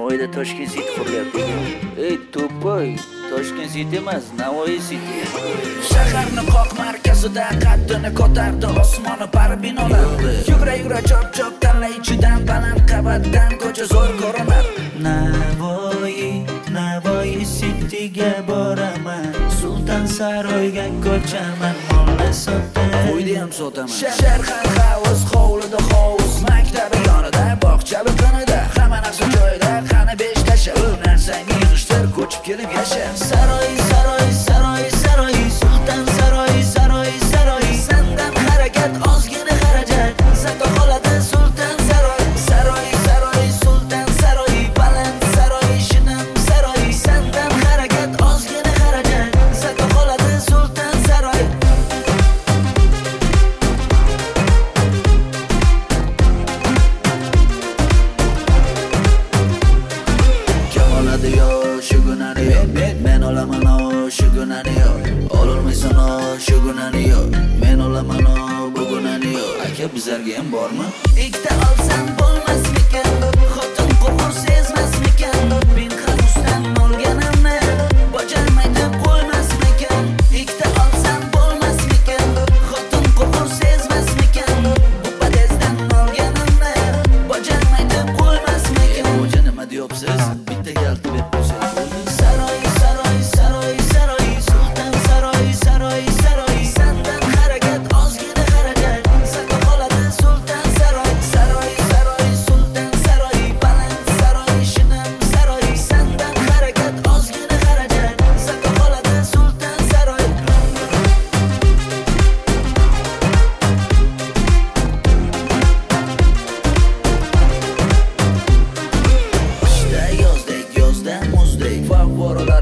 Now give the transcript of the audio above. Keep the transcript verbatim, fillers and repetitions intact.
Navoiyda Toshkent City qurilyapti. Ey to'poy, Toshkent City emas, Navoiy City. Shaharni qoq markazida qaddini ko'tardi osmoni pari binolar. Yugra-yugra chop-chop talla ichidan baland qavatdan ko'cha zo'r ko'rinar. Navoiy, Navoiy Cityga boraman, Sulton Saroyga ko'chaman, molni sotaman. Qo'ydi ham sotaman. Sharqan havas hovlida hovuz, maktabi yonida, bog'cha biqinida, hamma narsa joyida, qani besh tasha, u narsani yig'ishtir, ko'chib kelib yasha. Saroy, saroy, saroy, saroy, Sulton Saroy, saroy, saroy. Sendan harakat ozgina xarajat, saqla qoladi Sulton Saroy. Saroy, saroy, Sulton Saroy, baland saroy, shinam saroy. Sendan harakat ozgina xarajat, saqla qoladi Sulton Saroy. Kim oladi yo shu gunani yo, men olaman o shu gunani yo. Ololmaysan o shu gunani yo, men olaman o bu gunani yo. Aka bizlarga ham bormi? Ikkita olsam bo'lmasmikan? Xotin qo'rqur sezmasmikan? Pinxarusdan olganimni bajarmay deb qo'ymasmikan? Ikkita olsam bo'lmasmikan? Xotin qo'rqur sezmasmikan? Bu padezdan olganimni bajarmay deb qo'ymasmikan? O'ja nima deyapsiz? Bitta galti deb qo'ysangiz bo'ldi. Saroy, saroy, saroy, saroy, Sulton Saroy, saroy, saroy. Sendan harakat ozgina xarajat, saqla qoladi Sulton Saroy. Saroy, saroy, Sulton Saroy, baland saroy, shinam saroy. Sendan harakat ozgina xarajat, saqla qoladi Sulton Saroy. Qishda yozdek, yozda muzdek, favvoralar